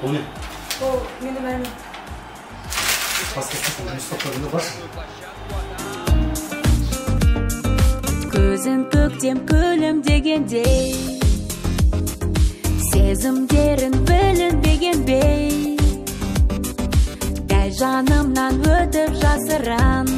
Бұл не? Ол мені бәрін. Басқасы мұстаптарында баршы? Көзін көктем күлімдегендей, сезімдерін білінбегенбей, дәл жанымнан өтіп жасыран,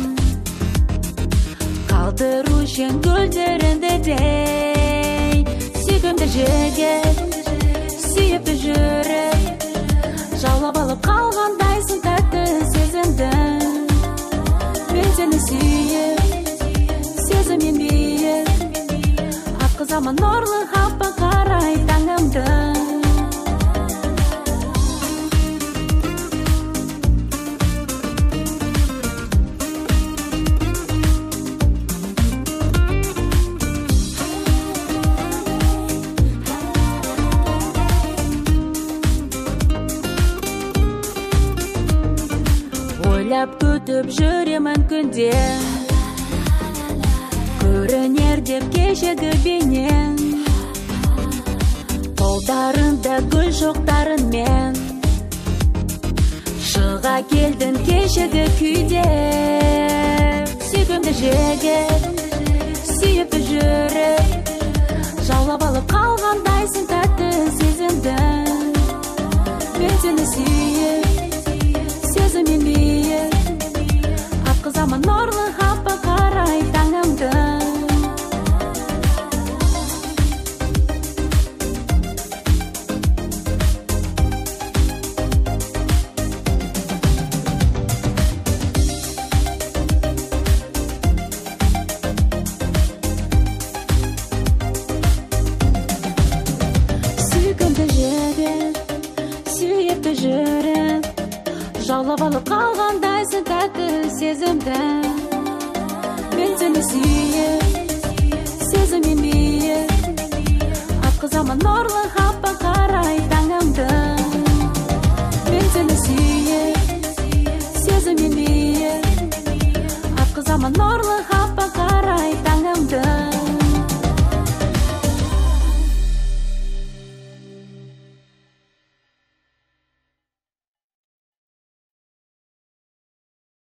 қалдыру үшін гүлдерінді дей. Сүйкімді жігіт, сүйіпті жүріп, жаулап алып қалғандайсың тәтті сезімді. Мен сені сүйіп, сезіммен бейіп, атқызамын нұрлы хаппа қарай таңымды. Ойлап күтіп жүремін күнде, көрінер деп кешегі бейнең, қолдарында гүл шоқтарынмен, шыға келдің кешегі күйде. Сүйкімді жігіт, сүйіпті жүріп, жаулап алып қалғандайсың тәтті сезімді. Мен сені сүйіп, сезіммен бейіп, атқызамын нұрлы хаппа қарай таңымды. Сүйкімді жігіт, сүйіпті жүріп, жаулап алып қалғандайсың тәтті сезімді. Мен сені сүйіп, сезіммен бейіп, атқызамын нұрлы